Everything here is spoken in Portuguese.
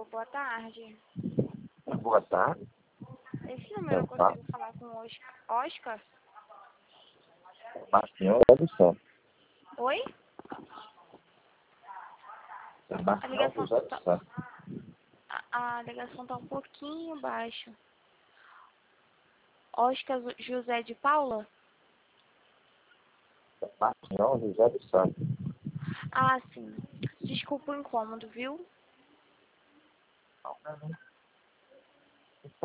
Alô, boa tarde. Boa tarde. Esse número eu consigo falar com o Oscar? Sebastião do Santos. Oi? Sebastião José do Santos. A ligação tá um pouquinho baixa. Oscar José de Paula? Sebastião José do Santos. Ah, sim. Desculpa o incômodo, viu? Não, não.